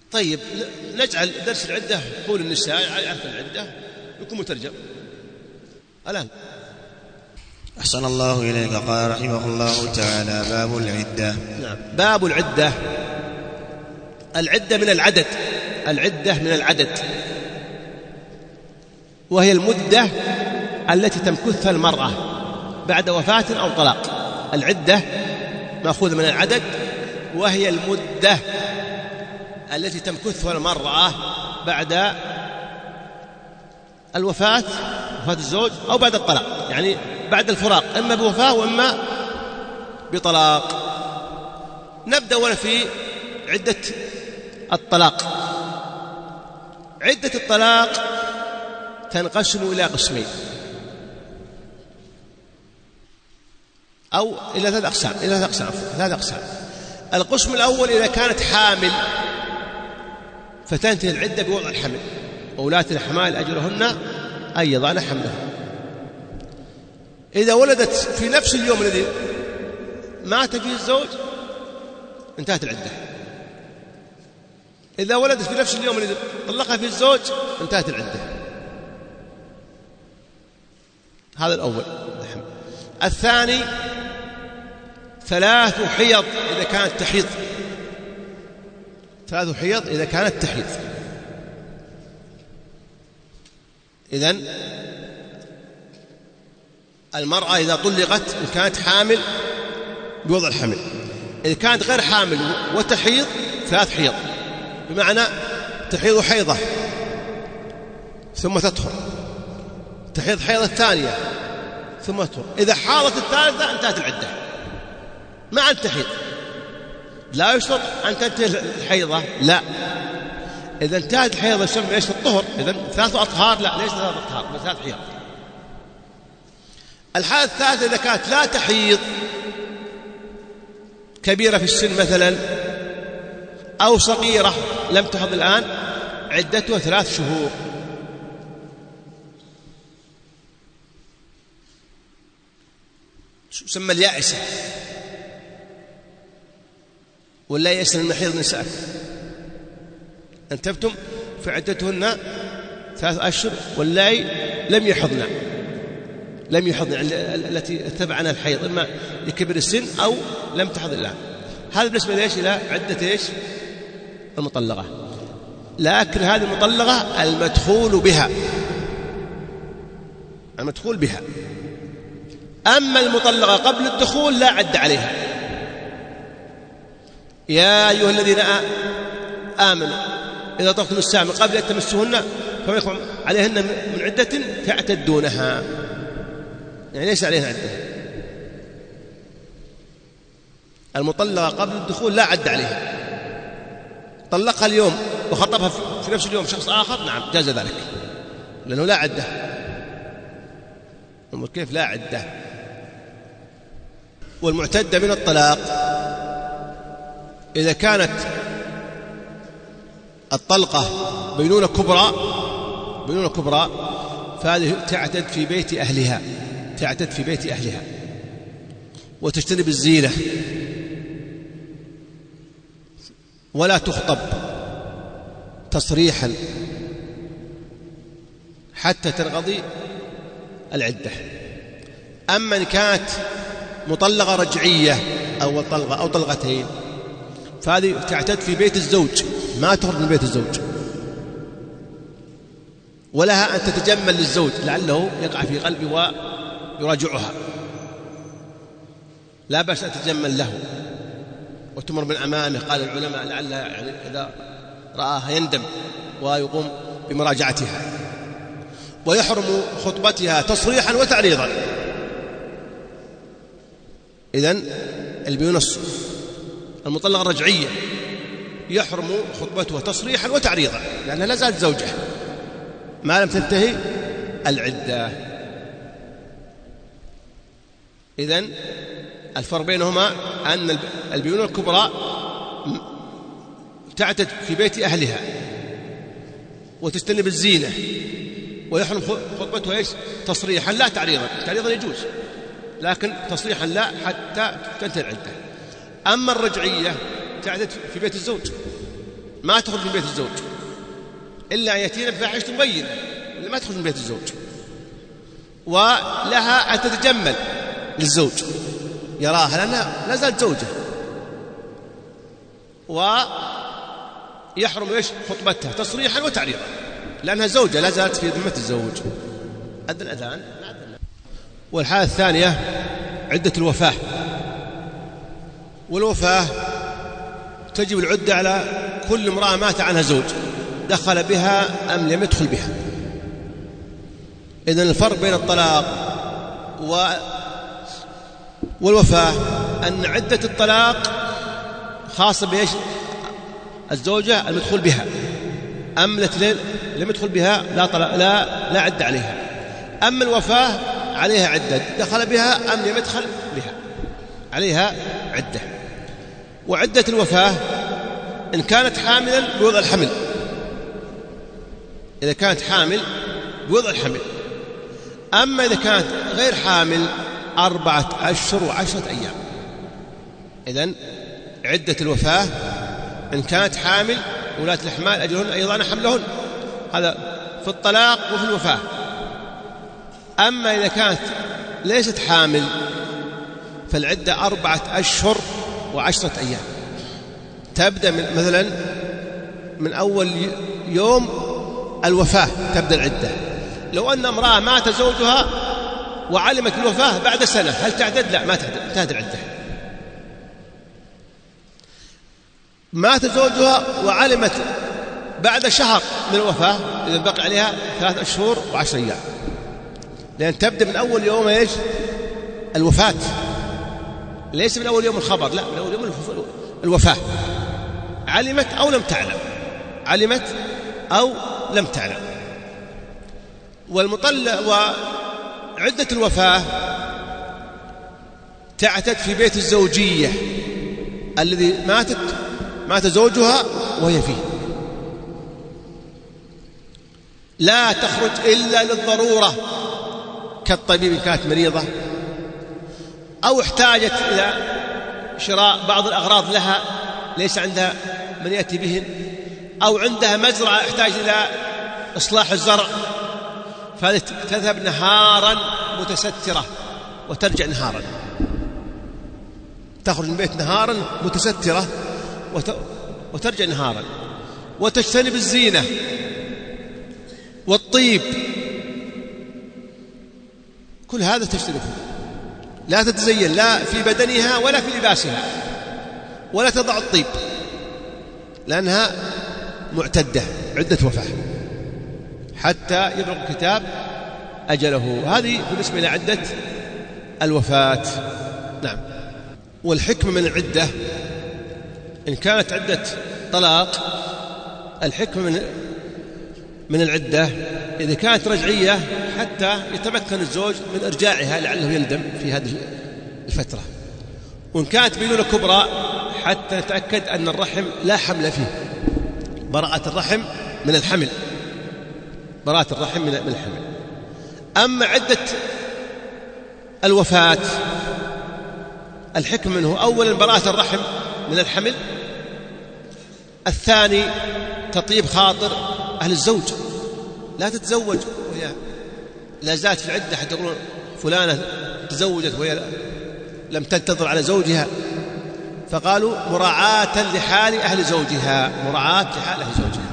طيب نجعل درس العدة قول النساء يعرف العدة يكون مترجم الآن. أحسن الله إليك. قال رحمه الله تعالى: باب العدة. نعم. باب العدة. العدة من العدد، العدة من العدد، وهي المدة التي تمكثها المرأة بعد وفاة أو طلاق. العدة مأخوذة من العدد، وهي المدة التي تمكثها المرأة بعد الوفاة، وفاة الزوج، أو بعد الطلاق، يعني بعد الفراق، إما بوفاة وإما بطلاق. نبدأ أولا في عدة الطلاق. عدة الطلاق تنقسم إلى قسمين أو إلى ثلاث أقسام. القسم الأول إذا كانت حامل فتنتهي العدة بوضع الحمل، وولاة الأحمال أجرهن أن يضعن حملهن. إذا ولدت في نفس اليوم الذي مات فيه الزوج انتهت العدة. إذا ولدت في نفس اليوم الذي طلقها فيه الزوج انتهت العدة. هذا الأول. الثاني 3 حيض إذا كانت تحيض. 3 حيض إذا كانت تحيض. إذن المرأة إذا طلقت إن كانت حامل بوضع الحمل، إذا كانت غير حامل وتحيض 3 حيض، بمعنى تحيض حيضة ثم تطهر، تحيض حيضة الثانية ثم تطهر. إذا حاضت الثالثة انتهت العدة مع التحيض. لا يشترط أن تنتهي الحيضة، لا، إذا انتهت الحيضة يسمى ايش؟ الطهر. إذن 3 أطهار، لا ليس 3 أطهار بل 3 حيض. الحالة الثالثة إذا كانت لا تحيض، كبيرة في السن مثلا أو صغيرة لم تحض الآن، عدتها 3 شهور. يسمى اليائسة، ولا يئس من محيض النساء أنتبتم فعدتهن 3 أشهر، واللائي لم يحضن التي اتبعنا الحيض، إما لكبر السن أو لم تحض الآن. هذا بالنسبة ليش؟ إلى عدة إيش؟ المطلقة. لكن هذه المطلقة المدخول بها. أما المطلقة قبل الدخول لا عد عليها. يا أيها الذين آمنوا إذا طلقتم النساء من قبل أن تمسوهن فما يكون عليهن من عدة تعتدونها، يعني ليس عليها عدة. المطلقة قبل الدخول لا عد عليها. طلقها اليوم وخطبها في نفس اليوم شخص آخر، نعم جاز ذلك، لأنه لا عدة. كيف لا عدة؟ والمعتدة من الطلاق إذا كانت الطلقة بينونة كبرى فهذه تعتد في بيت أهلها، وتجتنب الزينة، ولا تخطب تصريحا حتى تنقضي العدة. أما إن كانت مطلقة رجعية أو طلقة أو طلقتين فهذه تعتد في بيت الزوج، ما تخرج من بيت الزوج، ولها أن تتجمل للزوج لعله يقع في قلبه ويراجعها، لا بأس أن تتجمل له وتمر من أمامه. قال العلماء لعلها يعني إذا رآها يندم ويقوم بمراجعتها. ويحرم خطبتها تصريحا وتعريضا. إذن البيونة المطلقة الرجعية يحرم خطبتها تصريحا وتعريضا، لأنها لا زالت زوجة ما لم تنتهي العدة. إذن الفرق بينهما أن البيونة الكبرى تعتد في بيت أهلها وتجتنب الزينة، ويحرم خطبتها إيش؟ تصريحا لا تعريضا. تعريضا يجوز لكن تصريحا لا حتى تنتهي العدة. أما الرجعية تعتد في بيت الزوج ما تخرج من بيت الزوج إلا أن يأتينا بفاحشة مبينة، ما تخرج من بيت الزوج. ولها أن تتجمل للزوج يراها لأنها لا زالت زوجة، ويحرم إيش خطبتها تصريحا وتعريضا لأنها زوجة لا زالت في ذمة الزوج. أذن الأذان. والحالة الثانية عدة الوفاة. والوفاة تجب العدة على كل امرأة مات عنها زوج دخل بها أم لم يدخل بها. إذن الفرق بين الطلاق والوفاة أن عدة الطلاق خاصة بإيش الزوجة المدخول بها، أم التي لم يدخل بها لا عدة عليها. أما الوفاة عليها عدة دخل بها أم لم يدخل بها عليها عدة. وعدة الوفاة إن كانت حاملا بوضع الحمل، إذا كانت حامل بوضع الحمل. أما إذا كانت غير حامل 4 أشهر و10 أيام. إذن عدة الوفاة إن كانت حامل ولاة الأحمال أجلهن أن يضعن حملهن، هذا في الطلاق وفي الوفاة. أما إذا كانت ليست حامل فالعدة 4 أشهر و10 أيام، تبدأ مثلا من أول يوم الوفاة تبدأ العدة. لو أن امرأة مات زوجها وعلمت الوفاة بعد سنة هل تعدد؟ لا، ما تعدد، انتهت العدة. مات زوجها وعلمت بعد شهر من الوفاة إذا بقي عليها 3 أشهر و10 أيام، لأن تبدأ من أول يوم إيش الوفاة، ليس من أول يوم الخبر، لا، من أول يوم الوفاة. علمت أو لم تعلم، علمت أو لم تعلم. وعدة الوفاة تعتد في بيت الزوجية الذي مات زوجها وهي فيه، لا تخرج إلا للضرورة كالطبيب إن كانت مريضة أو احتاجت إلى شراء بعض الأغراض لها ليس عندها من يأتي بهن، أو عندها مزرعة احتاج إلى إصلاح الزرع فتذهب نهارا متسترة وترجع نهارا، تخرج من البيت نهارا متسترة وترجع نهارا، وتجتنب الزينة والطيب، كل هذا تجتنبه، لا تتزين لا في بدنها ولا في لباسها، ولا تضع الطيب لأنها معتدة عدة وفاة حتى يبلغ الكتاب أجله. هذه بالنسبة إلى عدة الوفاة. نعم. والحكمة من العدة إن كانت عدة طلاق، الحكمة من العدة إذا كانت رجعية حتى يتمكن الزوج من إرجاعها لعله يندم في هذه الفترة، وإن كانت بينونة كبرى حتى نتأكد أن الرحم لا حمل فيه، براءة الرحم من الحمل، براءة الرحم من الحمل. أما عدة الوفاة الحكم منه أولا براءة الرحم من الحمل، الثاني تطيب خاطر أهل الزوج، لا تتزوج وهي لا زالت في العدة حتى يقولون فلانة تزوجت وهي لم تنتظر على زوجها، فقالوا مراعاة لحال أهل زوجها، مراعاة لحال أهل زوجها.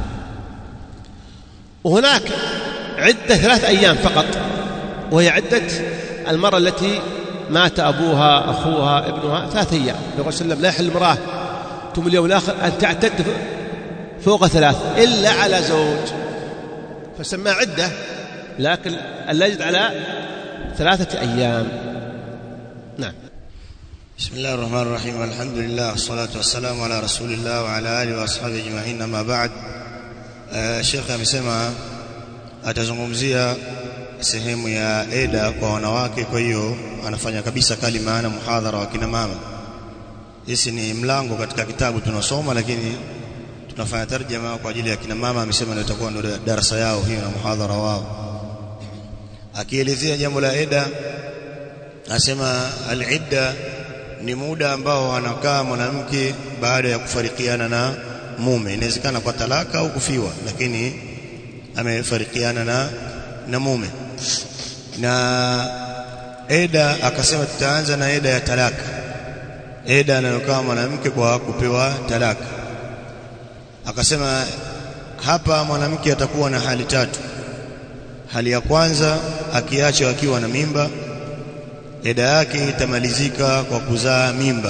وهناك عدة 3 أيام فقط، وهي عدة المرأة التي مات أبوها أخوها ابنها 3 أيام. النبي صلى الله عليه وسلم لا يحل المرأة ثم اليوم الآخر أن تعتد فوق 3 إلا على زوج، فسمى عدة، لكن لا يجد على 3 أيام. نعم. بسم الله الرحمن الرحيم، الحمد لله والصلاة والسلام على رسول الله وعلى آله وأصحابه أجمعين، أما بعد. Sheikh amesema atazungumzia sehemu ya eda kwa wanawake, kwa hiyo anafanya kabisa kalima na muhadhara wa kina mama. Hisi ni mlango katika kitabu tunasoma, lakini tunafanya tarjama kwa ajili ya kina mama. Amesema ndio itakuwa ndio darasa yao hiyo na muhadhara wao. Akielezea jambo la eda, anasema al-idda ni muda ambao anakaa mwanamke baada ya kufarikiana na mume. Inawezekana kwa talaka au kufiwa, lakini amefarikiana na mume. Na eda akasema tutaanza na eda ya talaka, eda anayokaa mwanamke kwa kupewa talaka. Akasema hapa mwanamke atakuwa na hali tatu. Hali ya kwanza, akiacha akiwa na mimba, eda yake itamalizika kwa kuzaa mimba.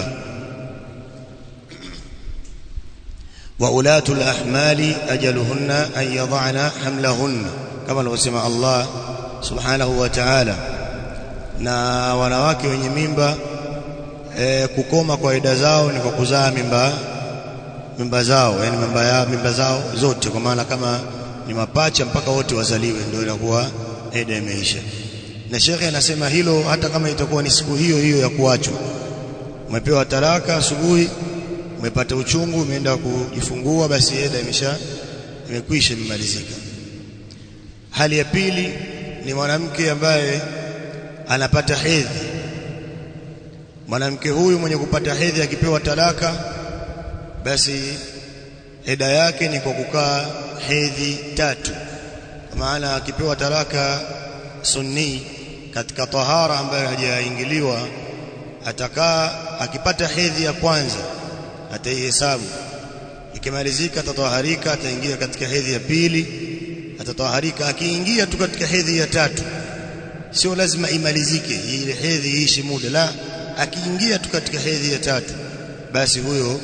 Wa ulatul ahmali ajaluhunna an yad'ana hamlahunna, kama alivyosema Allah subhanahu wa ta'ala. Na wanawake wenye mimba kukoma kwa eda zao ni kwa kuzaa mimba zao, yani mimba zao zote, kwa maana kama ni mapacha mpaka wote wazaliwe ndio inakuwa eda imeisha. Na shekhe anasema hilo hata kama itakuwa ni siku hiyo hiyo ya kuachwa. Umepewa talaka asubuhi, umepata uchungu, umeenda kujifungua, basi eda imekwisha, imemalizika. Hali ya pili ni mwanamke ambaye anapata hedhi. Mwanamke huyu mwenye kupata hedhi akipewa talaka, basi eda yake ni kwa kukaa hedhi 3. Kwa maana akipewa talaka sunni katika tahara ambayo hajaingiliwa, atakaa akipata hedhi ya kwanza ataihesabu, ikimalizika atataharika, ataingia katika hedhi ya pili, atataharika. Akiingia tu katika hedhi ya 3, sio lazima imalizike ile hedhi iishi muda, la, akiingia tu katika hedhi ya 3, basi huyo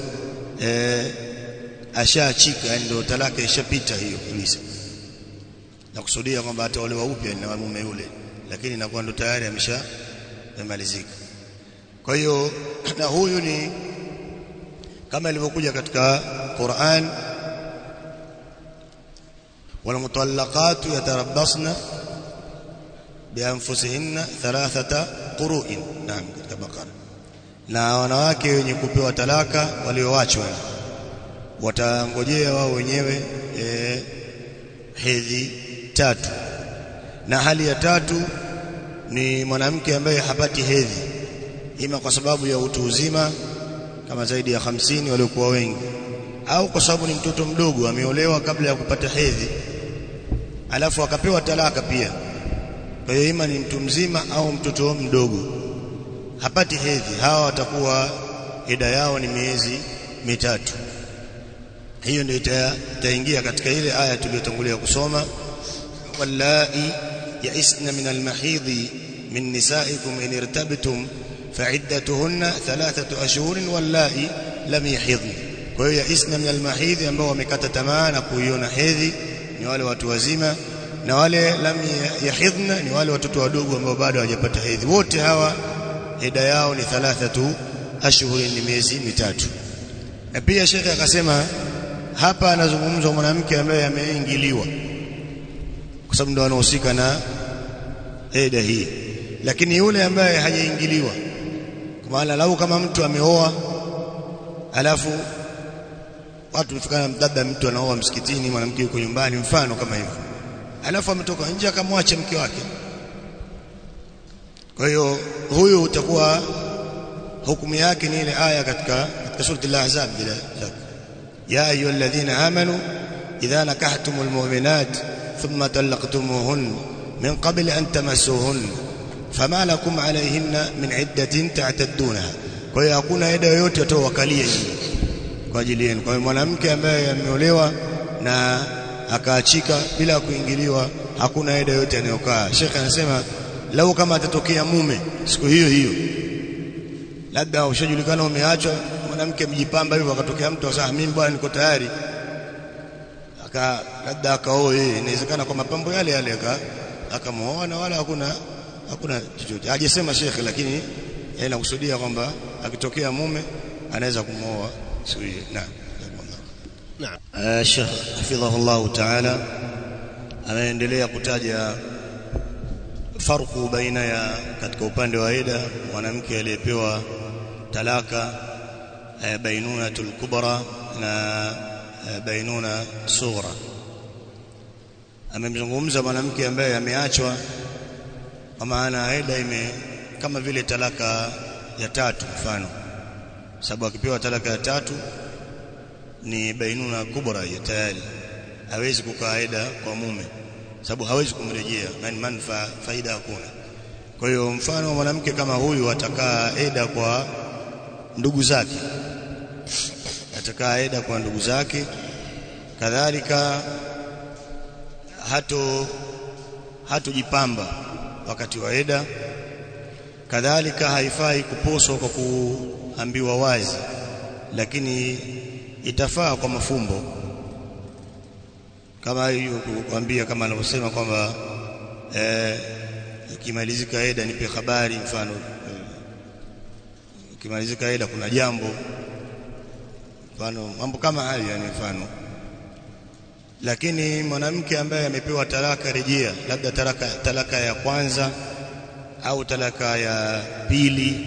ashaachika, ndio talaka ishapita hiyo kabisa. Na kusudia kwamba ataolewa upya na mume yule, lakini inakuwa ndo tayari amemalizika. Kwa hiyo na huyu ni kama ilivyokuja katika Qur'an, wal mutallaqatu yatarabbasna bi anfusihinna 3 qurun. Naam, katika Bakara. Na wanawake wenye kupewa talaka walioachwa watangojea wao wenyewe hedhi 3. Na hali ya 3 ni mwanamke ambaye hapati hedhi, ima kwa sababu ya utu uzima kama zaidi ya 50 waliokuwa wengi, au kwa sababu ni mtoto mdogo ameolewa kabla ya kupata hedhi alafu akapewa talaka pia. Kwa hiyo ima ni mtu mzima au mtoto mdogo hapati hedhi, hawa watakuwa eda yao ni miezi 3. Hiyo ndio itaingia katika ile aya tuliyotangulia kusoma, wallai yaisna min almahidhi min nisaikum in irtabtum fa'iddatuhunna 3 ashhurin wallai lam yahidn. Kwa hiyo yaisna min almahidhi, ambao wamekata tamaa na kuiona hedhi, ni wale watu wazima, na wale lam yahidna ni wale watoto wadogo ambao bado hawajapata hedhi. Wote hawa eda yao ni 3 ashhurin, ni miezi 3. Na pia shekhe akasema hapa anazungumza mwanamke ambaye ameingiliwa, kwa sababu ndo anahusika na eda hii. Lakini yule ambaye hajaingiliwa, kwa maana lau kama mtu ameoa alafu watu mfikana mdada, mtu anaoa msikitini, mwanamke yuko nyumbani, mfano kama hivyo, alafu ametoka nje akamwacha mke wake. Kwa hiyo huyu utakuwa hukumu yake ni ile aya katika sura al-Ahzab, bila shaka, ya ayyuhalladhina amanu idha nakahtumul mu'minat thumma talaqtumuhun min qabli an tamassuhun fama lakum alayhinna min iddatin ta'taddunaha. Kwa hiyo hakuna eda yoyote watawakalia nyinyi kwa ajili yenu. Kwa hiyo mwanamke ambaye ameolewa na akaachika bila kuingiliwa, hakuna eda yoyote anayokaa. Sheikh anasema lau kama atatokea mume siku hiyo hiyo, labda ushajulikana umeachwa, mwanamke mjipamba hivyo, akatokea mtu asema mimi bwana niko tayari, labda akaoa yeye, inawezekana kwa mapambo yale yale akamuoa na wala hakuna chochote. Hajasema Sheikh, lakini yeye anakusudia kwamba akitokea mume anaweza kumuoa siku hiyo. Naam. Sheikh hafidhahullah ta'ala anaendelea kutaja farqu baina ya katika upande wa eda mwanamke aliyepewa talaka, bainunatul kubra na bainuna sughra. Amemzungumza mwanamke ambaye ameachwa, kwa maana eda kama vile talaka ya 3 mfano, sababu akipewa talaka ya 3 ni bainuna kubra ya tayari hawezi kukaa eda kwa mume sababu hawezi kumrejea manufaa faida hakuna. Kwa hiyo mfano mwanamke kama huyu atakaa eda kwa ndugu zake, atakaa eda kwa ndugu zake, kadhalika hatojipamba wakati wa eda, kadhalika haifai kuposwa kwa kuambiwa wazi, lakini itafaa kwa mafumbo kama hiyo kuambia kama anavyosema kwamba ikimalizika eda nipe habari, mfano ikimalizika eda kuna jambo, mfano mambo kama hayo yani mfano. Lakini mwanamke ambaye amepewa talaka rejea, labda talaka ya kwanza au talaka ya pili,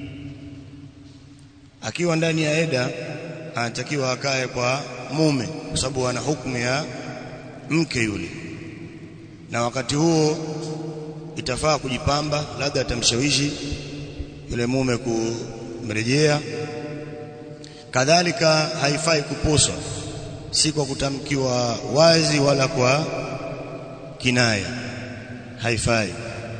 akiwa ndani ya eda anatakiwa akae kwa mume kwa sababu ana hukumu ya mke yule, na wakati huo itafaa kujipamba, labda atamshawishi yule mume kumrejea. Kadhalika haifai kuposwa, si kwa kutamkiwa wazi wala kwa kinaya, haifai.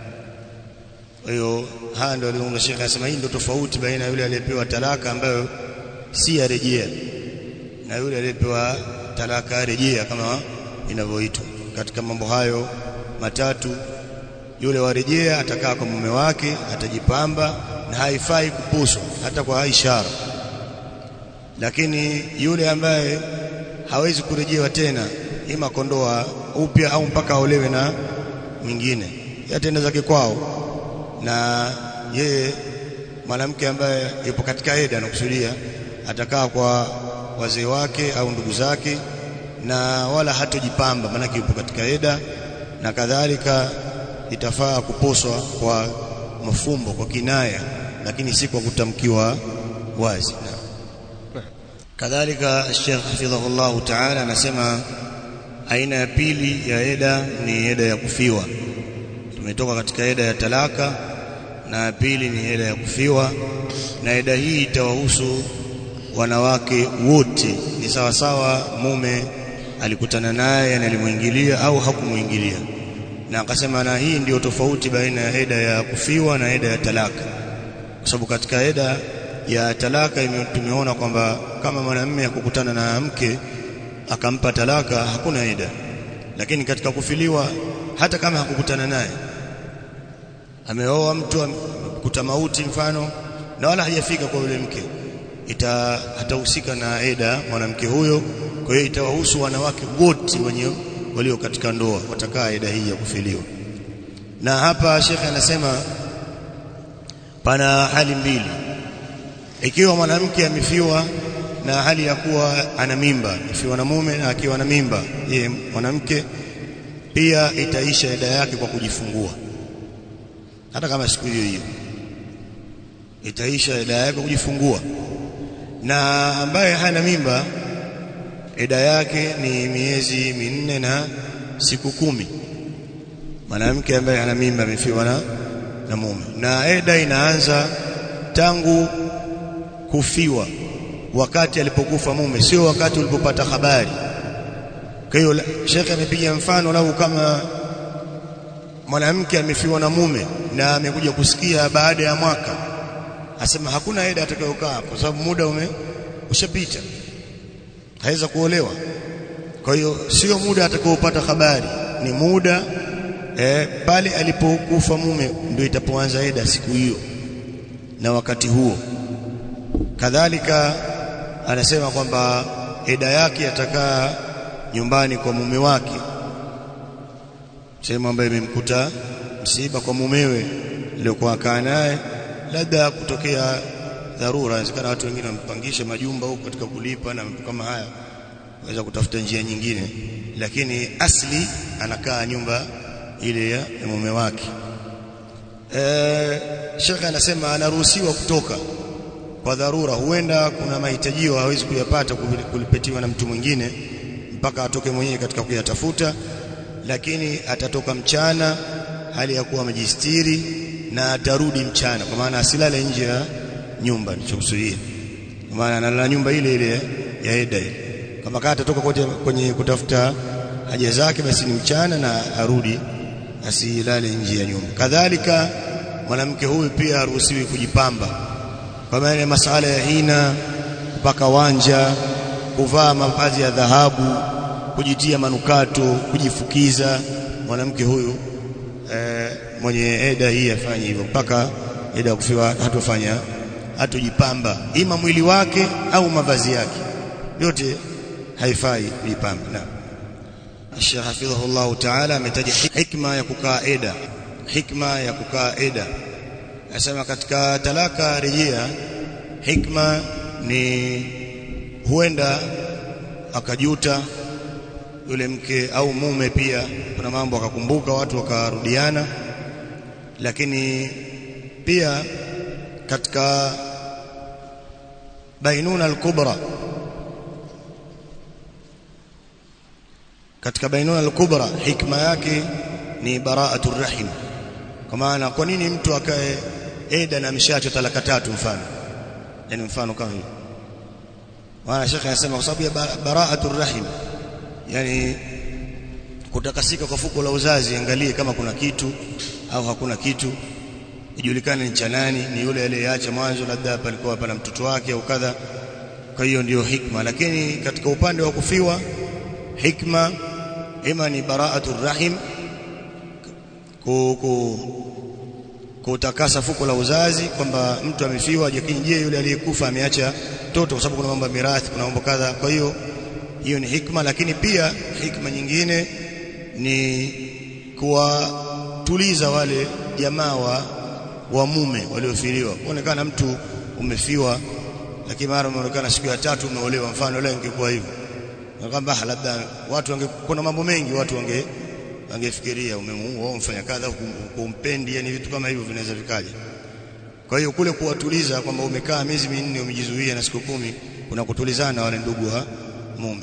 Kwa hiyo haya ndio aliyoona Sheikh anasema hii ndio tofauti baina yule aliyepewa talaka ambayo si ya rejea na yule aliyepewa talaka rejea kama inavyoitwa. Katika mambo hayo matatu, yule wa rejea atakaa kwa mume wake, atajipamba na haifai kuposwa hata kwa ishara. Lakini yule ambaye hawezi kurejewa tena, ima kondoa upya au mpaka aolewe na mwingine, yatenda zake kwao, na yeye mwanamke ambaye yupo katika eda anakusudia atakaa kwa wazee wake au ndugu zake, na wala hatojipamba maana yupo katika eda, na kadhalika itafaa kuposwa kwa mafumbo, kwa kinaya, lakini si kwa kutamkiwa wazi. Kadhalika Sheikh hafidhahullah ta'ala anasema aina ya pili ya eda ni eda ya kufiwa. Tumetoka katika eda ya talaka na pili ni eda ya kufiwa, na eda hii itawahusu wanawake wote, ni sawa sawa mume alikutana naye na alimuingilia au hakumuingilia. Na akasema na hii ndio tofauti baina ya eda ya kufiwa na eda ya talaka, kwa sababu katika eda ya talaka tumeona kwamba kama mwanamume akukutana na mke akampa talaka hakuna eda, lakini katika kufiliwa hata kama hakukutana naye, ameoa mtu amekuta mauti mfano na wala hajafika kwa yule mke, hatahusika na eda mwanamke huyo. Kwa hiyo itawahusu wanawake wote walio katika ndoa, watakaa eda hii ya kufiliwa. Na hapa Sheikh anasema pana hali mbili. Ikiwa mwanamke amefiwa na hali ya kuwa ana mimba, amefiwa na mume na akiwa na mimba, yeye mwanamke pia itaisha eda yake kwa kujifungua, hata kama siku hiyo itaisha eda yake kwa kujifungua. Na ambaye hana mimba eda yake ni miezi 4 na siku 10. Mwanamke ambaye hana mimba amefiwa na mume, na eda inaanza tangu kufiwa, wakati alipokufa mume, sio wakati ulipopata habari. Kwa hiyo Sheikh amepiga mfano lau kama mwanamke amefiwa na mume na amekuja kusikia baada ya mwaka, asema hakuna eda atakayokaa kwa sababu muda ushapita, haweza kuolewa. Kwa hiyo sio muda atakayopata habari, ni muda pale alipokufa mume ndio itapoanza eda siku hiyo na wakati huo. Kadhalika anasema kwamba eda yake atakaa nyumbani kwa mume wake, sehemu ambayo imemkuta msiba kwa mumewe aliyokuwa kaa naye, labda kutokea dharura, inawezekana watu wengine wampangisha majumba huko katika kulipa na mambo kama haya, waweza kutafuta njia nyingine, lakini asli anakaa nyumba ile ya mume wake. Sheikh anasema anaruhusiwa kutoka kwa dharura, huenda kuna mahitajio hawezi kuyapata kulipetiwa na mtu mwingine mpaka atoke mwenyewe katika kuyatafuta, lakini atatoka mchana hali ya kuwa amejistiri na atarudi mchana, kwa maana asilale nje ya nyumba. Nilichokusudia kwa maana analala nyumba ile ile ya eda ile. Kama kata toka kwenye kutafuta haja zake, basi ni mchana na arudi, asilale nje ya nyumba. Kadhalika mwanamke huyu pia haruhusiwi kujipamba, kwa maana masuala ya hina, kupaka wanja, kuvaa mavazi ya dhahabu, kujitia manukato, kujifukiza. Mwanamke huyu mwenye eda hii afanye hivyo, mpaka eda kufiwa hatofanya, hatojipamba ima mwili wake au mavazi yake, yote haifai kujipamba. Na Sheikh hafidhahullah ta'ala ametaja hikma ya kukaa eda. Hikma ya kukaa eda, asema katika talaka rejea, hikma ni huenda akajuta yule mke au mume, pia kuna mambo akakumbuka, watu wakarudiana. Lakini pia katika bainuna al-kubra, katika bainuna al-kubra hikma yake ni bara'atur rahim. Kwa maana kwa nini mtu akae eda na ameshaacha talaka 3 mfano, yani mfano kama hiyo. Maana Sheikh anasema kwa sababu ya bara'atur rahim, yani kutakasika kwa fuko la uzazi, angalie kama kuna kitu au hakuna kitu, ijulikane ni cha nani, ni yule aliyeacha mwanzo, labda palikuwa pana mtoto wake au kadha. Kwa hiyo ndio hikma. Lakini katika upande wa kufiwa, hikma ima ni bara'atur rahim, kutakasa fuko la uzazi, kwamba mtu amefiwa, lakini je yule aliyekufa ameacha mtoto, kwa sababu kuna mambo ya mirathi, kuna mambo kadha. Kwa hiyo hiyo ni hikma. Lakini pia hikma nyingine ni kuwatuliza wale jamaa wa mume waliofiliwa. Kuonekana mtu umefiwa, lakini mara umeonekana siku ya 3 umeolewa, mfano leo ingekuwa hivyo, kwamba labda watu kuna mambo mengi watu wangefikiria umemuua, umfanya kadha, kumpendi, yani vitu kama hivyo vinaweza vikaja. Kwa hiyo kule kuwatuliza, kwamba umekaa miezi 4 umejizuia na siku 10, kuna kutulizana wale ndugu wa mume.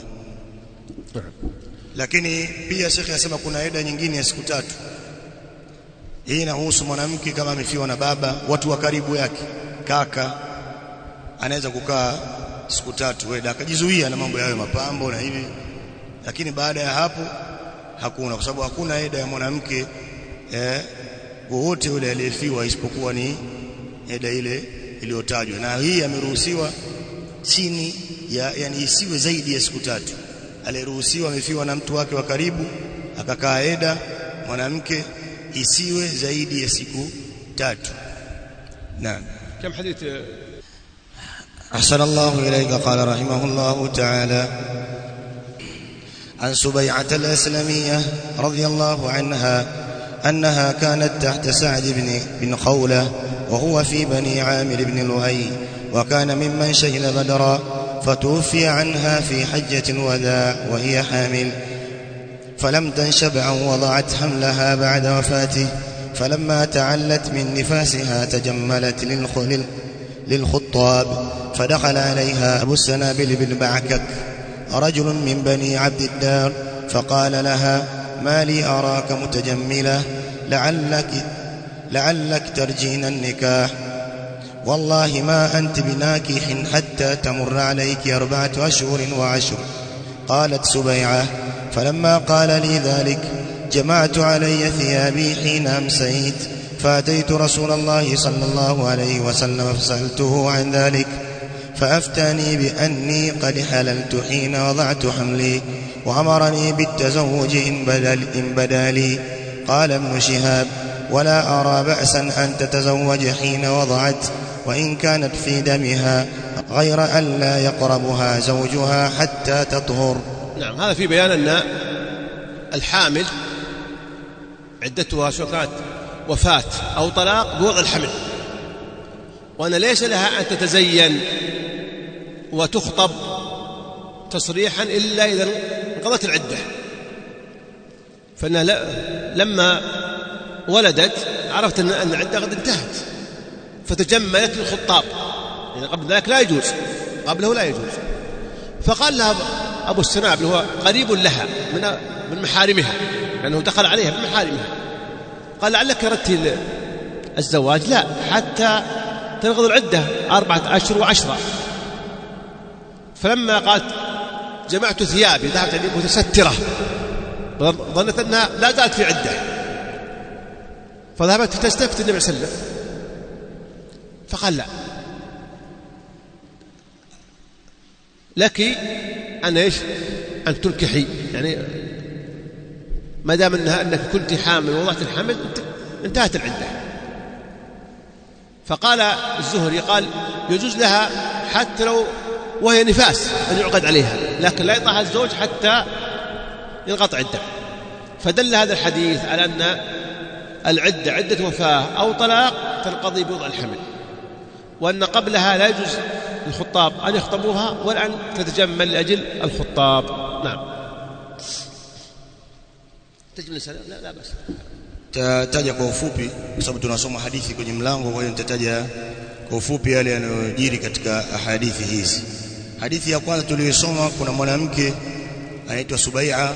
Lakini pia Sheikh anasema kuna eda nyingine ya siku 3. Hii inahusu mwanamke kama amefiwa na baba, watu wa karibu yake, kaka, anaweza kukaa siku 3 eda, akajizuia na mambo yayo mapambo na hivi. Lakini baada ya hapo hakuna, kwa sababu hakuna eda ya mwanamke wowote yule aliyefiwa isipokuwa ni eda ile iliyotajwa. Na hii ameruhusiwa chini ya, yani isiwe zaidi ya siku 3. Aliruhusiwa amefiwa na mtu wake wa karibu akakaa eda mwanamke, isiwe zaidi ya siku 3. Naam. كم حديث أحسن الله إليك. قال رحمه الله تعالى: عن سبيعة الأسلمية رضي الله عنها أنها كانت تحت سعد بن خولة وهو في بني عامر بن لؤي، وكان ممن شهد بدرا، فتوفي عنها في حجة الوداع وهي حامل، فلم تنشب أن وضعت حملها بعد وفاته، فلما تعلت من نفاسها تجملت للخطاب، فدخل عليها أبو السنابل بن بعكك رجل من بني عبد الدار، فقال لها: ما لي أراك متجملة، لعلك ترجين النكاح، والله ما أنت بناكح حتى تمر عليك 4 أشهر وعشر. قالت سبيعة: فلما قال لي ذلك جمعت علي ثيابي حين أمسيت، فأتيت رسول الله صلى الله عليه وسلم فسألته عن ذلك، فأفتاني بأني قد حللت حين وضعت حملي، وأمرني بالتزوج إن بدا لي. قال ابن شهاب: ولا أرى بأسا أن تتزوج حين وضعت، وإن كانت في دمها، غير أن لا يقربها زوجها حتى تطهر. نعم. هذا في بيان أن الحامل عدتها سواء كانت وفاة أو طلاق بوضع الحمل، وأن ليس لها أن تتزين وتخطب تصريحا إلا إذا انقضت العدة. فإنها لما ولدت عرفت أن العدة قد انتهت، فتجملت للخطاب، يعني قبل ذلك لا يجوز، قبله لا يجوز. فقال لها أبو السنابل هو قريب لها من محارمها، لأنه دخل عليها من محارمها، قال: لعلك أردت الزواج؟ لا، حتى تنقض العدة 4 أشهر و10. فلما قالت جمعت ثيابي ذهبت يعني متسترة، ظنت أنها لا قالت في عدة، فذهبت تستفتي النبي صلى الله عليه وسلم، فقال لا، لك أن تنكحي، يعني ما دام أنك كنت حامل ووضعت الحمل انتهت العدة. فقال الزهري قال يجوز لها حتى لو وهي نفاس أن يعقد عليها، لكن لا يطأها الزوج حتى ينقطع الدم. فدل هذا الحديث على أن العدة عدة وفاة أو طلاق تنقضي بوضع الحمل، وأن قبلها لا يجوز الخطاب أن يخطبوها ولا أن تتجمل لأجل الخطاب. نعم. تجمل سلام لا بس tataja kwa ufupi kwa sababu tunasoma hadithi kwenye mlango, kwa hiyo nitataja kwa ufupi yale yanayojiri katika hadithi hizi. Hadithi ya kwanza tuliyosoma, kuna mwanamke anaitwa Subai'a,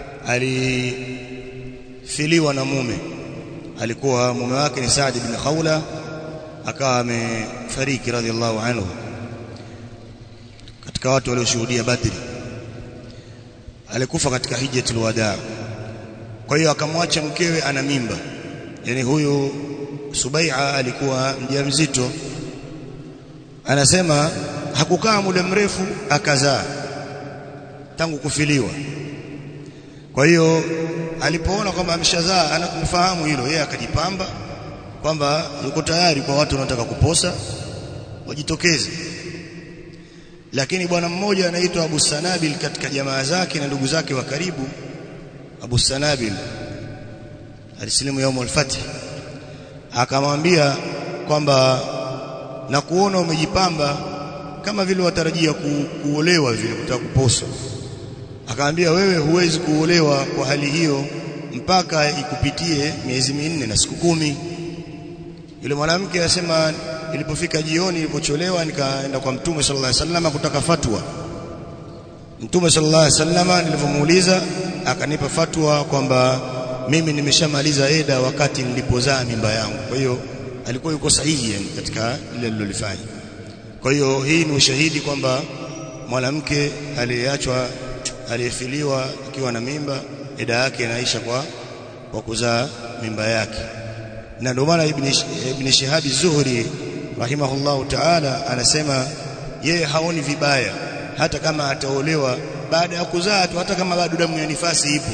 alifiliwa na mume. Alikuwa mume wake ni Saad ibn Khawla, akawa amefariki radhiallahu anhu, katika watu walioshuhudia Badri. Alikufa katika hijjatul wadaa. Kwa hiyo akamwacha mkewe ana mimba, yani huyu Subai'a alikuwa mjamzito. Anasema hakukaa muda mrefu akazaa tangu kufiliwa. Kwa hiyo alipoona kwamba ameshazaa, anakufahamu hilo, yeye akajipamba kwamba yuko tayari kwa watu wanataka kuposa wajitokeze. Lakini bwana mmoja anaitwa Abu Sanabil katika jamaa zake na ndugu zake wa karibu, Abu Sanabil alisilimu يوم الفتح, akamwambia kwamba na kuona umejipamba kama vile watarajia kuolewa vile, kutaka kuposa. Akamwambia wewe huwezi kuolewa kwa hali hiyo mpaka ikupitie miezi 4 na siku 10. Yule mwanamke anasema ilipofika jioni, ilipocholewa, nikaenda kwa Mtume sallallahu alaihi wasallam kutaka fatwa. Mtume sallallahu alaihi wasallam nilipomuuliza akanipa fatwa kwamba mimi nimeshamaliza eda wakati nilipozaa mimba yangu. Kwa hiyo alikuwa yuko sahihi katika ile alilofanya. Kwa hiyo hii ni ushahidi kwamba mwanamke aliyeachwa, aliyefiliwa akiwa na mimba, eda yake inaisha kwa kuzaa mimba yake. Na ndio maana Ibn Shihab az-Zuhri rahimahullahu ta'ala anasema yeye haoni vibaya hata kama ataolewa baada ya kuzaa tu, hata kama bado damu ya nifasi ipo.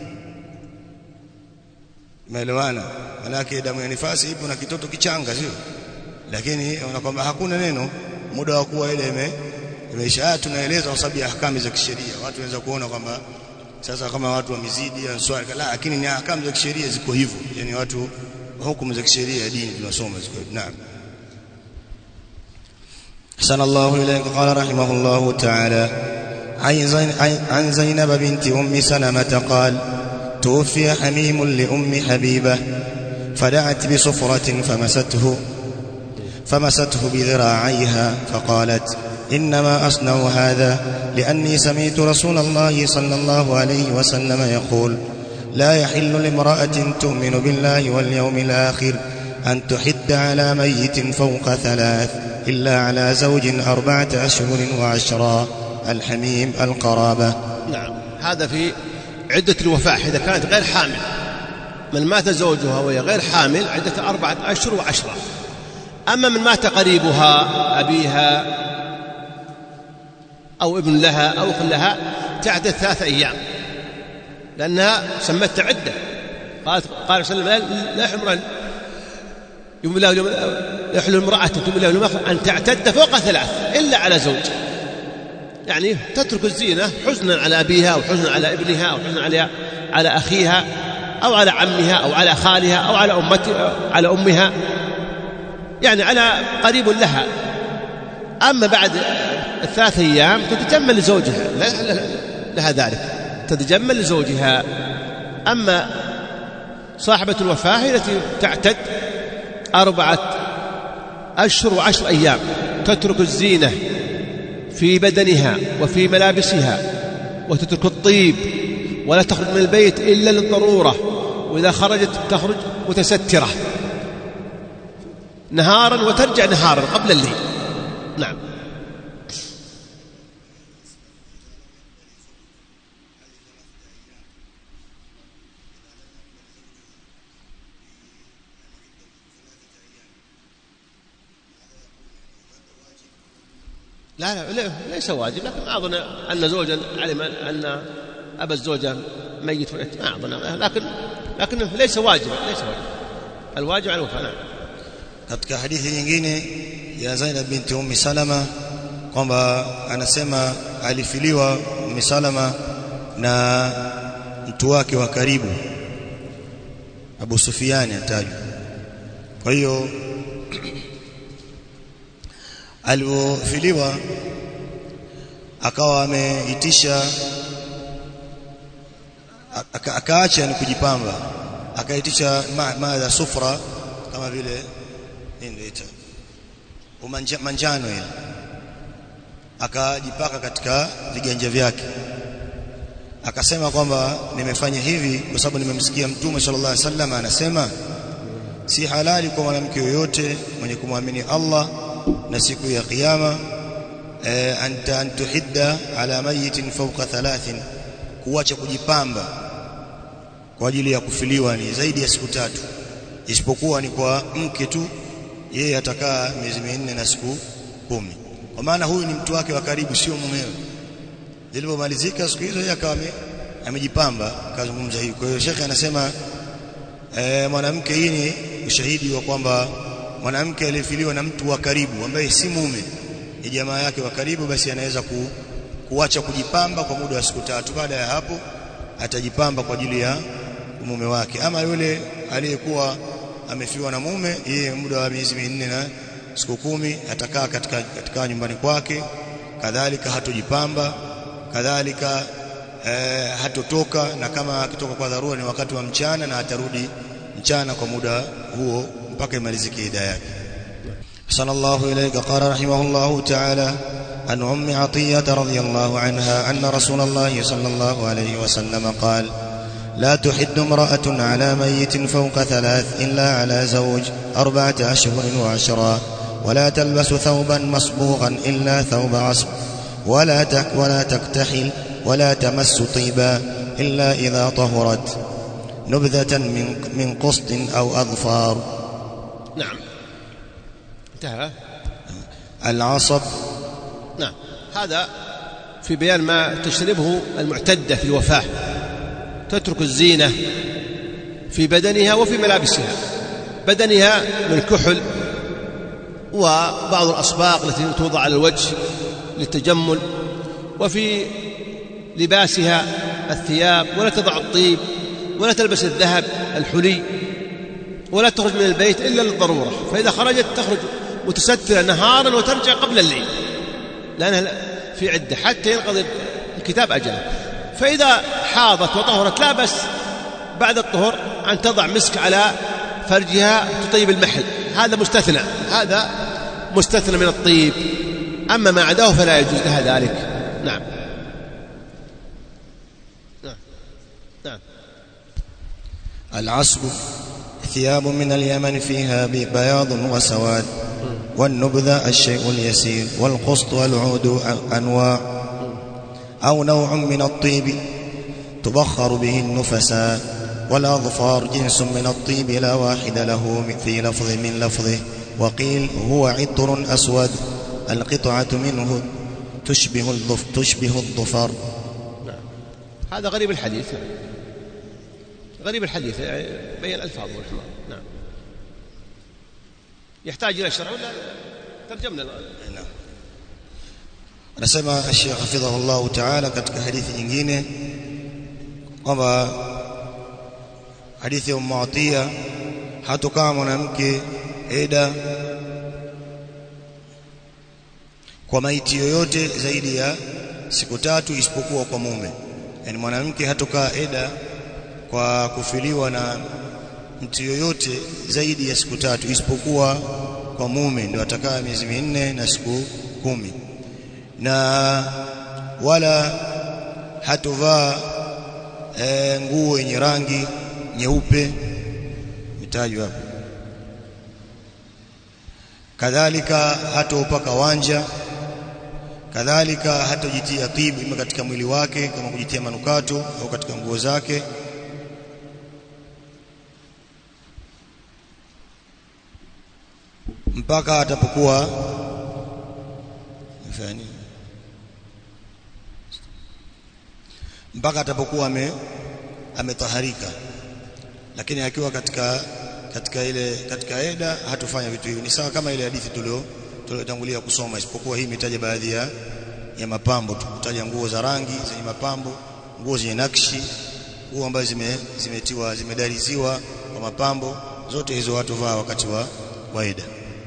Umeelewana? Manake damu ya nifasi ipo na kitoto kichanga, sio? Lakini unakwamba hakuna neno muda wa kuwa ile imeisha. Tunaeleza kwa sababu ya ahkamu za kisheria. Watu wanaweza kuona kwamba sasa kama watu wamezidi swali, lakini ni ahkamu za kisheria ziko hivyo. Yani watu hukumu za kisheria ya dini tunasoma ziko hivyo. Naam. Sallallahu alayhi wa qala rahimahullahu ta'ala عن زينب بنت أم سلمة قال توفي حميم لأم حبيبة فدعت بصفرة فمسته بذراعيها فقالت إنما أصنع هذا لأني سمعت رسول الله صلى الله عليه وسلم يقول لا يحل لامرأة تؤمن بالله واليوم الآخر أن تحد على ميت فوق 3 إلا على زوج 4 أشهر و10. الحميم القرابة. نعم. هذا في عدة الوفاة إذا كانت غير حامل. من مات زوجها وهي غير حامل عدة 4 أشهر و10. أما من مات قريبها أبيها أو ابن لها أو أخ لها تعدد 3 أيام، لأنها سمتها عدة. قال صلى الله عليه وسلم لا يحل امرأة تؤمن بالله أن تعتد فوق 3 إلا على زوج، يعني تترك الزينة حزنا على أبيها أو حزنا على ابنها أو حزنا على أخيها أو على عمها أو على خالها أو على أمها، يعني على قريب لها. أما بعد 3 أيام تتجمل لزوجها، لها ذلك، تتجمل لزوجها. أما صاحبة الوفاة هي التي تعتد 4 أشهر و10 أيام، تترك الزينة في بدنها وفي ملابسها وتترك الطيب ولا تخرج من البيت إلا للضرورة، وإذا خرجت تخرج متسترة نهارا وترجع نهارا قبل الليل. نعم. لا ليس واجب، لكن ما أظن أن زوجا علم أن أبا الزوجة ميت، ما أظن، لكنه ليس واجب. الواجب على الوفاء. Katika hadithi nyingine ya Zainab binti Ummi Salama kwamba anasema alifiliwa Ummi Salama na mtu wake wa karibu Abu Sufyan atajwa. Kwa hiyo alipofiliwa akawa ameitisha, akaacha ni kujipamba, akaitisha maadha sufra kama vile ndio manjano ile, akajipaka katika viganja vyake, akasema kwamba nimefanya hivi kwa sababu nimemsikia Mtume sallallahu alaihi wasallam anasema si halali kwa mwanamke yoyote mwenye kumwamini Allah na siku ya kiyama an tuhidda ala mayitin fawqa 3, kuacha kujipamba kwa ajili ya kufiliwa ni zaidi ya siku 3, isipokuwa ni kwa mke tu, yeye atakaa miezi 4 na siku 10, kwa maana huyu ni mtu wake wa karibu, sio mumewe. Zilipomalizika siku hizo yeye akawa amejipamba, akazungumza hiyo. Kwa hiyo Sheikh anasema mwanamke, hii ni ushahidi wa kwamba mwanamke aliyefiliwa na mtu wa karibu ambaye si mume, ni jamaa yake wa karibu, basi anaweza kuacha kujipamba kwa muda wa siku 3. Baada ya hapo atajipamba kwa ajili ya mume wake. Ama yule aliyekuwa amefiwa na mume, yeye muda wa miezi 4 na siku 10 atakaa katika nyumbani kwake, kadhalika hatojipamba, kadhalika hatotoka, na kama akitoka kwa dharura ni wakati wa mchana, na atarudi mchana kwa muda huo mpaka imalizike idha yake. Sallallahu ilayka qala rahimahullahu ta'ala an ummi Atiyya radhiyallahu anha anna Rasulullah sallallahu alayhi wasallam qala لا تحد امرأة على ميت فوق 3 إلا على زوج 4 أشهر و10، ولا تلبس ثوبا مصبوغا إلا ثوب عصب، ولا تكتحل، ولا تمس طيبا إلا إذا طهرت، نبذة من قسط أو أظفار. نعم، انتهى العصب. نعم، هذا في بيان ما تجتنبه المعتدة في الوفاة، تترك الزينة في بدنها وفي ملابسها. بدنها من الكحل وبعض الأصباغ التي توضع على الوجه للتجمل، وفي لباسها الثياب، ولا تضع الطيب، ولا تلبس الذهب الحلي، ولا تخرج من البيت إلا للضرورة. فإذا خرجت تخرج متسترة نهارا وترجع قبل الليل، لأنها في عدة حتى ينقضي الكتاب أجله. فإذا حاضت وطهرت لا بس بعد الطهر أن تضع مسك على فرجها تطيب المحل، هذا مستثنى من الطيب. أما ما عداه فلا يجوز لها ذلك. نعم. العصب ثياب من اليمن فيها بياض وسواد، والنبذة الشيء اليسير، والقسط والعود أنواع أو نوع من الطيب تبخر به النفساء، والأظفار جنس من الطيب لا واحد له في لفظ من لفظه، وقيل هو عطر أسود القطعة منه تشبه الظفر. هذا غريب الحديث، بين الألفاظ والحمار. نعم، يحتاج إلى شرح ولا ترجمنا؟ نعم. Anasema Sheikh hafidhahullah ta'ala katika hadithi nyingine kwamba hadithi ya Ummu Atiyya, hatokaa mwanamke eda kwa maiti yoyote zaidi ya siku 3 isipokuwa kwa mume. Yani mwanamke hatokaa eda kwa kufiliwa na mtu yoyote zaidi ya siku 3 isipokuwa kwa mume, ndio atakaa miezi 4 na siku 10, na wala hatovaa nguo yenye rangi nyeupe mitajwa hapo. Kadhalika hatopaka wanja, kadhalika hatojitia tibu ima katika mwili wake kama kujitia manukato au katika nguo zake. Mpaka atapokuwa afanye mpaka atapokuwa ametaharika. Lakini akiwa katika eda hatufanya vitu hivyo. Ni sawa kama ile hadithi tuliotangulia kusoma, isipokuwa hii imetaja baadhi ya mapambo tu. Kutaja nguo za rangi zenye mapambo, nguo zenye nakshi, nguo ambazo zimedariziwa kwa mapambo, zote hizo watu vaa wakati wa eda.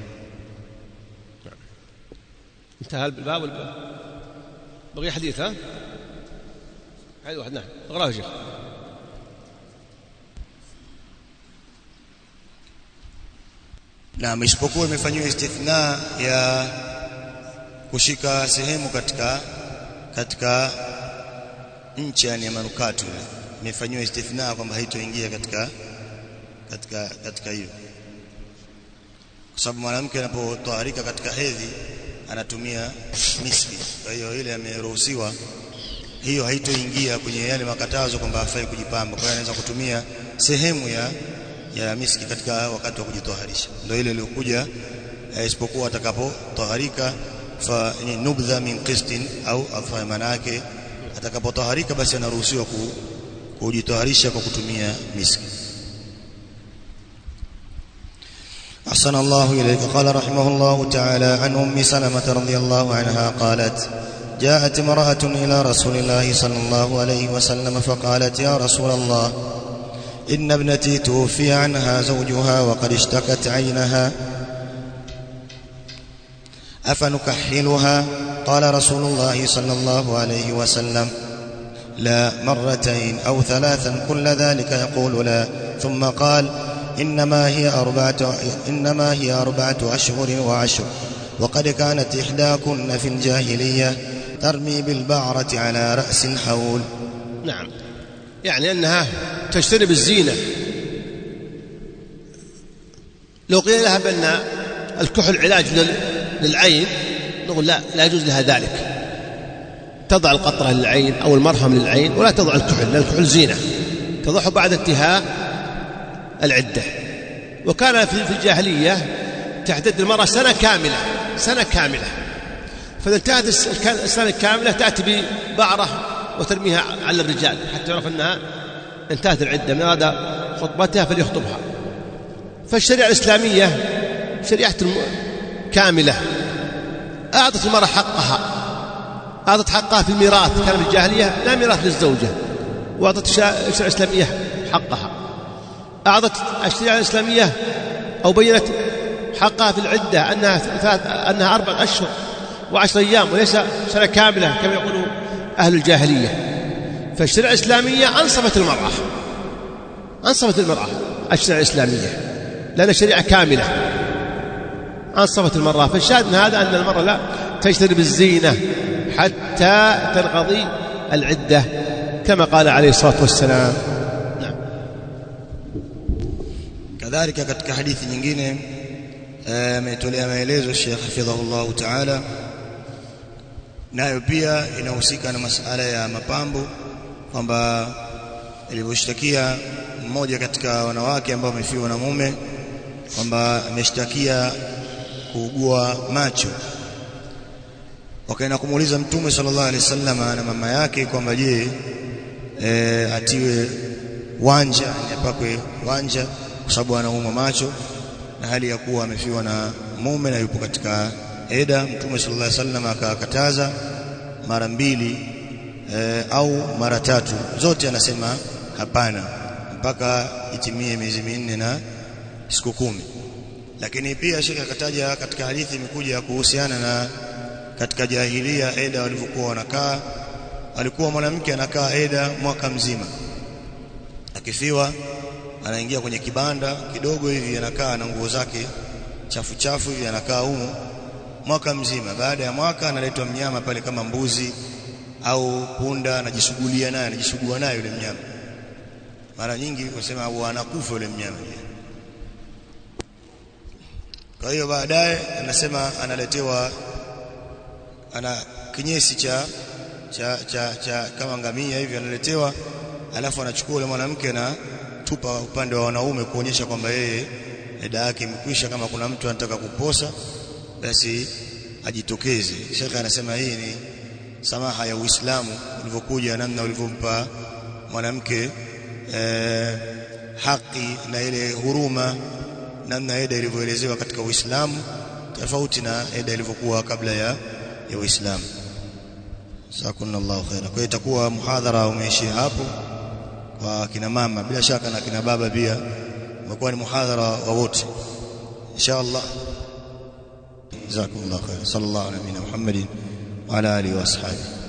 انتهى الباب بقي حديث. ها هذا واحد. نعم اقراه يا شيخ. Na isipokuwa imefanywa istithna ya kushika sehemu katika nchi ya manukato, imefanywa istithna kwamba haitoingia katika hiyo, kwa sababu mwanamke anapotaharika katika hedhi anatumia miski. Kwa hiyo ile ameruhusiwa, hiyo haitoingia kwenye yale makatazo kwamba hafai kujipamba. Kwa hiyo anaweza kutumia sehemu ya miski katika wakati wa kujitoharisha. Ndio ile iliyokuja isipokuwa atakapotaharika fa nubdha min qistin au afa, manake atakapotaharika basi anaruhusiwa kujitoharisha kwa kutumia miski. أحسن الله إليك. قال رحمه الله تعالى عن أم سلمة رضي الله عنها قالت: جاءت امرأة إلى رسول الله صلى الله عليه وسلم فقالت: يا رسول الله، إن ابنتي توفي عنها زوجها وقد اشتكت عينها، أفنكحلها؟ قال رسول الله صلى الله عليه وسلم: لا، مرتين أو ثلاثا كل ذلك يقول لا. ثم قال: إنما هي 4 أشهر و10، وقد كانت إحداكن في الجاهلية ترمي بالبعرة على رأس الحول. نعم، يعني أنها تجتنب الزينة. لو قيل لها بأن الكحل علاج للعين نقول لا يجوز لها ذلك، تضع القطرة للعين أو المرهم للعين ولا تضع الكحل، لأن الكحل زينة تضعه بعد انتهاء العدة. وكان في الجاهلية تعتد المرأة سنة كاملة، فإذا انتهت السنة الكاملة تأتي ببعرة وترميها على الرجال حتى يعرف أنها انتهت العدة، من هذا خطبتها فليخطبها. فالشريعة الإسلامية شريعة كاملة، أعطت المرأة حقها في الميراث. كان في الجاهلية لا ميراث للزوجة، وأعطت الشريعة الإسلامية حقها. أعطت الشريعة الإسلامية أو بينت حقها في العدة أنها 4 أشهر و10 أيام وليس سنة كاملة كما يقول أهل الجاهلية. فالشريعة الإسلامية أنصفت المرأة الشريعة الإسلامية، لأن الشريعة كاملة أنصفت المرأة. فالشاهد من هذا أن المرأة لا تجتنب الزينة حتى تنقضي العدة كما قال عليه الصلاة والسلام. kadhalika katika hadithi nyingine ametolea maelezo Sheikh hafidhahullah ta'ala, nayo pia inahusika na masuala ya mapambo, kwamba ilivyoshtakia mmoja katika wanawake ambao wamefiwa na mume kwamba ameshtakia kuugua macho, wakaenda kumuuliza Mtume sallallahu alaihi wasallam na mama yake kwamba je, atiwe wanja, apakwe wanja kwa sababu anaumwa macho na hali ya kuwa amefiwa na mume na yupo katika eda. Mtume sallallahu alaihi wasallam akakataza mara 2 au mara 3, zote anasema hapana mpaka itimie miezi 4 na siku 10. Lakini pia Sheikh akataja katika hadithi imekuja kuhusiana na katika jahilia eda walivyokuwa wanakaa. Alikuwa mwanamke anakaa eda mwaka mzima, akifiwa anaingia kwenye kibanda kidogo hivi, anakaa na nguo zake chafu hivi, anakaa humo mwaka mzima. Baada ya mwaka analetwa mnyama pale kama mbuzi au punda, anajishughulia naye yule mnyama. Mara nyingi wasema anakufa yule mnyama. Kwa hiyo baadaye anasema analetewa kinyesi cha kama ngamia hivi analetewa, alafu anachukua yule mwanamke na tupa upande wa wanaume kuonyesha kwamba yeye eda yake imekwisha. Kama kuna mtu anataka kuposa basi ajitokeze. Sheikh anasema hii ni samaha ya Uislamu ulivyokuja, namna ulivyompa mwanamke haki na ile huruma, namna eda ilivyoelezewa katika Uislamu tofauti na eda ilivyokuwa kabla ya Uislamu. Jazakumullahu khaira. Kwa hiyo itakuwa muhadhara umeishia hapo kwa kina mama, bila shaka na kina baba pia umekuwa ni muhadhara wa wote inshallah. Jazakumullahu khaira. Sallallahu alaihi wa sallam Muhammadin wa ala alihi wa ashabihi.